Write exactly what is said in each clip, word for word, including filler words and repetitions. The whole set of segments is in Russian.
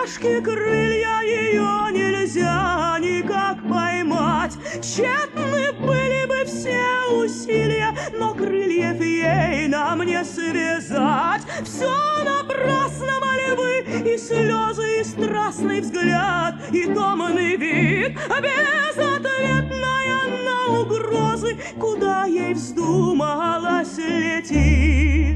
пташки крылья, ее нельзя никак поймать. Тщетны были бы все усилия, но крыльев ей нам не связать. Все напрасно мольбы и слезы, и страстный взгляд, и томный вид, безответная на угрозы, куда ей вздумалось лететь.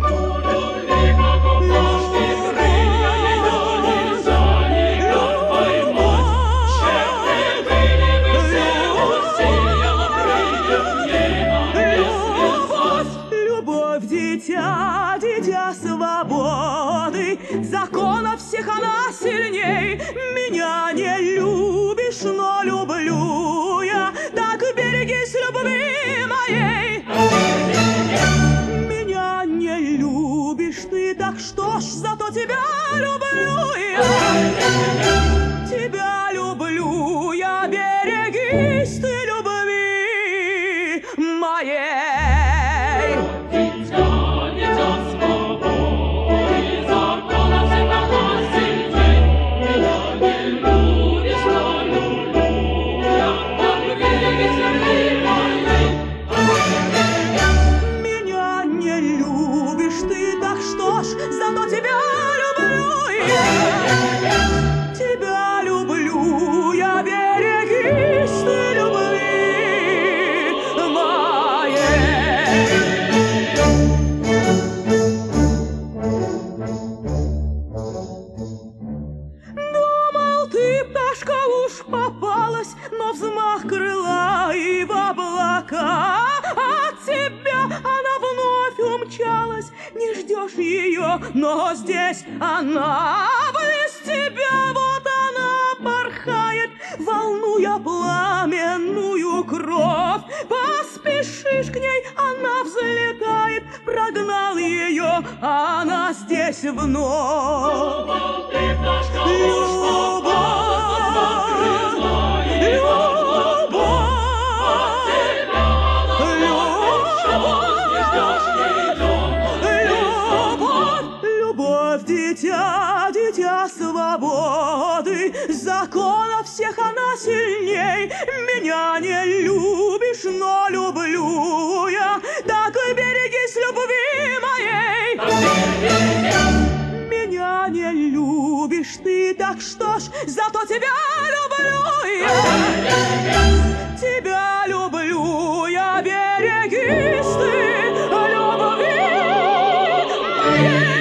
Дитя, дитя свободы, законов всех она сильней. Меня не любишь, но люблю я, так берегись любви моей. Меня не любишь ты, так что ж, зато тебя люблю я. Тебя люблю я, берегись ты любви моей. Зато тебя люблю я, тебя люблю я, берегись ты любви моей. Думал, ты, пташка, уж попалась, но взмах крыла и в облака. От тебя она вновь умчалась, не ждешь ее, но здесь она, близ тебя, вот она порхает, волнуя пламенную кровь. Поспешишь к ней, она взлетает, прогнал ее, она здесь вновь. Любовь, ты, пташка, уж попалась, дитя, дитя свободы, законов всех она сильней. Меня не любишь, но люблю я, так и берегись любви моей. Меня не любишь ты, так что ж, зато тебя люблю я. Тебя люблю я, берегись ты любви моей.